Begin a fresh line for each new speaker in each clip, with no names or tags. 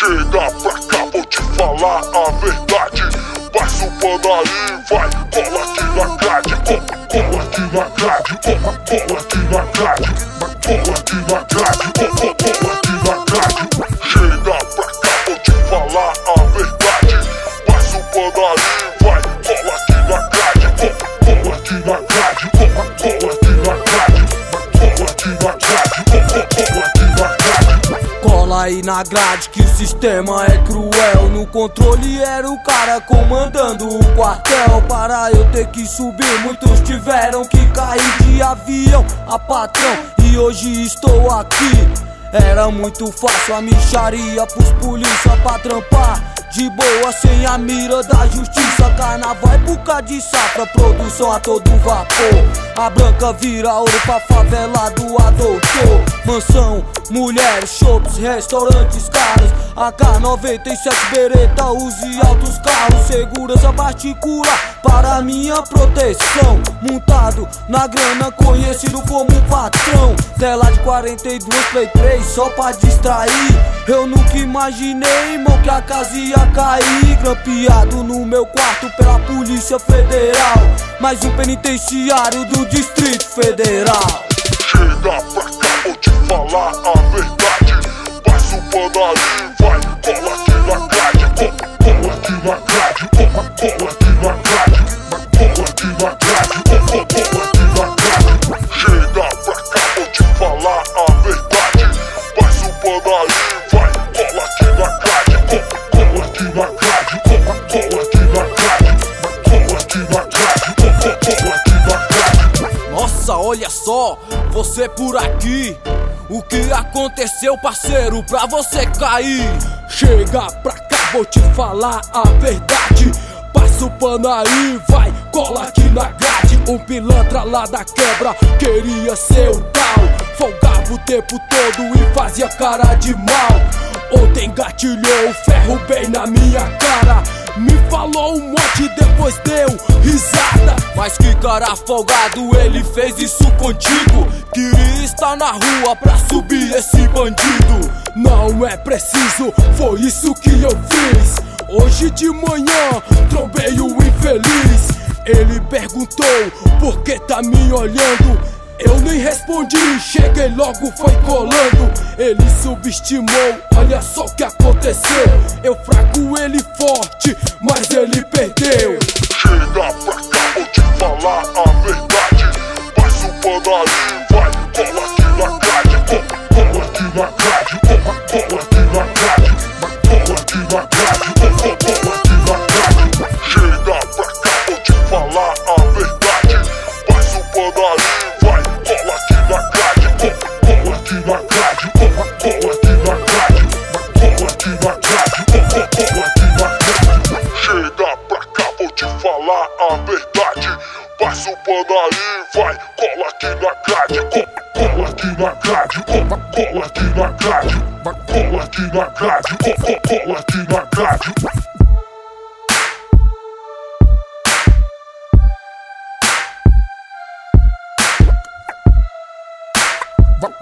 Chega pra cá, vou te falar a verdade. Passa o pano aí, vai, cola aqui na grade. Cola aqui na grade, cola aqui na grade. Cola aqui na grade, cola aqui na grade. Chega pra cá, vou te falar a verdade. Passa o pano aí, vai, cola aqui na grade. Cola aqui na grade, cola aqui na grade. Cola aqui na grade, cola aqui na grade.
Cola aí na grade que o sistema é cruel. No controle era o cara comandando o quartel. Para eu ter que subir, muitos tiveram que cair de avião a patrão. E hoje estou aqui. Era muito fácil a mixaria pros polícia pra trampar de boa, sem a mira da justiça. Carnaval é boca de safra, produção a todo vapor. A branca vira ouro pra favela do adotor. Mansão, mulheres, shops, restaurantes caros. AK-97 bereta, use altos carros. Segurança particular para minha proteção. Montado na grana, conhecido como patrão. Tela de 42, Play 3 só pra distrair. Eu nunca imaginei, irmão, que a casa ia cair. Grampeado no meu quarto pela Polícia Federal. Mais um penitenciário do Distrito Federal.
Chega pra cá, vou te falar a verdade. Passa o pano aí, vai, cola aqui na grade. Cola aqui na grade, cola aqui na grade. Cola aqui na grade, cola aqui na grade. Chega pra cá, vou te falar a verdade. Passa o pano aí, vai, cola aqui na grade. Cola aqui na grade, cola aqui na grade. Cola aqui na grade, cola aqui na grade.
Nossa, olha só, você por aqui. O que aconteceu, parceiro, pra você cair? Chega pra cá, vou te falar a verdade. Passa o pano aí, vai, cola aqui na grade. Um pilantra lá da quebra queria ser o tal. Folgava o tempo todo e fazia cara de mal. Ontem gatilhou o ferro bem na minha cara. Me falou um monte, depois deu risada. Mas que cara folgado, ele fez isso contigo. Queria estar na rua pra subir esse bandido. Não é preciso, foi isso que eu fiz. Hoje de manhã, trombei o infeliz. Ele perguntou, por que tá me olhando? Eu nem respondi, cheguei logo, foi colando. Ele subestimou, olha só o que aconteceu. Eu fraco, ele forte, mas ele perdeu.
Chega pra cá, vou te falar a verdade. Passa o pano aí, vai, cola aqui na grade. Cola aqui na grade, cola aqui na grade. Cola aqui na grade, cola aqui na grade. Chega pra cá, vou te falar a verdade. Passa o pano aí, vai, cola aqui na grade. Cola aqui na grade, cola aqui na grade. Cola aqui na grade, cola aqui na grade. Chega pra cá, vou te falar a verdade. Passa o pano aí, vai, cola aqui na grade. Cola aqui na grade, cola aqui na grade. Cola aqui na grade, cola aqui na grade.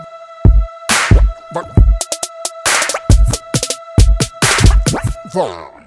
Vai.